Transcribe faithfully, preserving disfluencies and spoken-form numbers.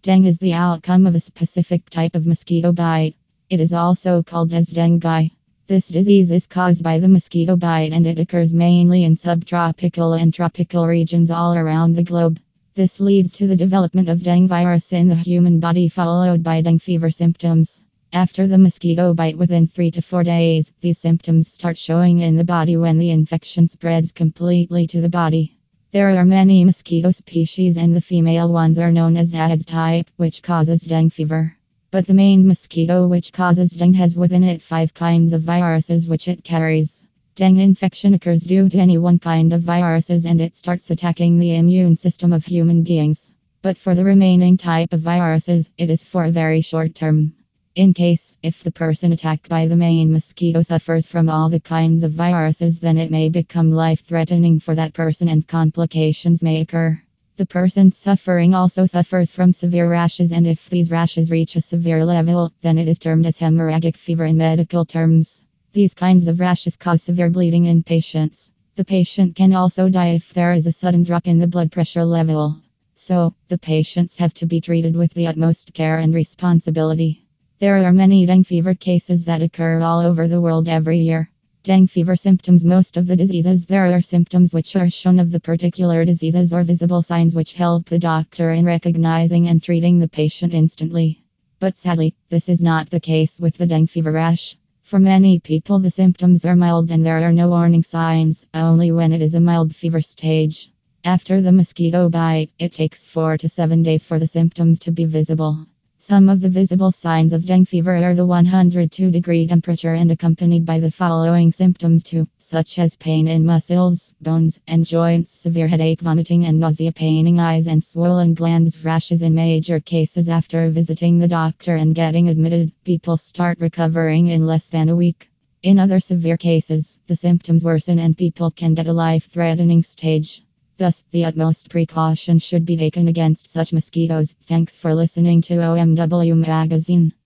Dengue is the outcome of a specific type of mosquito bite. It is also called as dengue. This disease is caused by the mosquito bite and it occurs mainly in subtropical and tropical regions all around the globe. This leads to the development of dengue virus in the human body, followed by dengue fever symptoms. After the mosquito bite, within three to four days, these symptoms start showing in the body when the infection spreads completely to the body. There are many mosquito species and the female ones are known as Aedes type, which causes dengue fever. But the main mosquito which causes dengue has within it five kinds of viruses which it carries. Dengue infection occurs due to any one kind of viruses and it starts attacking the immune system of human beings. But for the remaining type of viruses, it is for a very short term. In case, if the person attacked by the main mosquito suffers from all the kinds of viruses, then it may become life-threatening for that person and complications may occur. The person suffering also suffers from severe rashes, and if these rashes reach a severe level, then it is termed as hemorrhagic fever in medical terms. These kinds of rashes cause severe bleeding in patients. The patient can also die if there is a sudden drop in the blood pressure level. So, the patients have to be treated with the utmost care and responsibility. There are many dengue fever cases that occur all over the world every year. Dengue fever symptoms. Most of the diseases, there are symptoms which are shown of the particular diseases or visible signs which help the doctor in recognizing and treating the patient instantly. But sadly, this is not the case with the dengue fever rash. For many people, the symptoms are mild and there are no warning signs, only when it is a mild fever stage. After the mosquito bite, it takes four to seven days for the symptoms to be visible. Some of the visible signs of dengue fever are the one hundred two degree temperature and accompanied by the following symptoms too, such as pain in muscles, bones, and joints, severe headache, vomiting and nausea, paining eyes and swollen glands, rashes. In major cases, after visiting the doctor and getting admitted, people start recovering in less than a week. In other severe cases, the symptoms worsen and people can get a life-threatening stage. Thus, the utmost precaution should be taken against such mosquitoes. Thanks for listening to O M W Magazine.